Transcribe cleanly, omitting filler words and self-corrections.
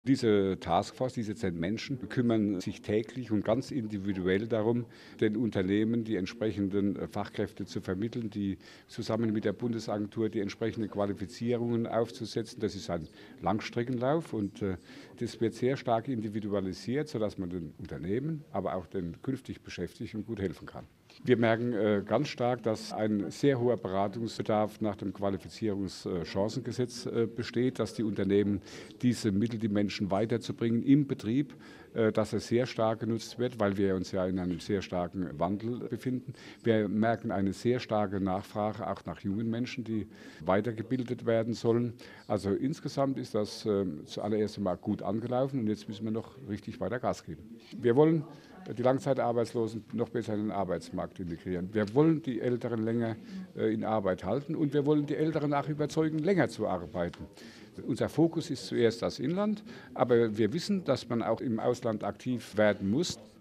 Diese Taskforce, diese 10 Menschen kümmern sich täglich und ganz individuell darum, den Unternehmen die entsprechenden Fachkräfte zu vermitteln, die zusammen mit der Bundesagentur die entsprechenden Qualifizierungen aufzusetzen. Das ist ein Langstreckenlauf und das wird sehr stark individualisiert, sodass man den Unternehmen, aber auch den künftig Beschäftigten gut helfen kann. Wir merken ganz stark, dass ein sehr hoher Beratungsbedarf nach dem Qualifizierungschancengesetz besteht, dass die Unternehmen diese Mittel, die Menschen weiterzubringen im Betrieb, dass er sehr stark genutzt wird, weil wir uns ja in einem sehr starken Wandel befinden. Wir merken eine sehr starke Nachfrage auch nach jungen Menschen, die weitergebildet werden sollen. Also insgesamt ist das zuallererst einmal gut angelaufen und jetzt müssen wir noch richtig weiter Gas geben. Wir wollen die Langzeitarbeitslosen noch besser in den Arbeitsmarkt integrieren. Wir wollen die Älteren länger in Arbeit halten und wir wollen die Älteren auch überzeugen, länger zu arbeiten. Unser Fokus ist zuerst das Inland, aber wir wissen, dass man auch im Ausland aktiv werden muss.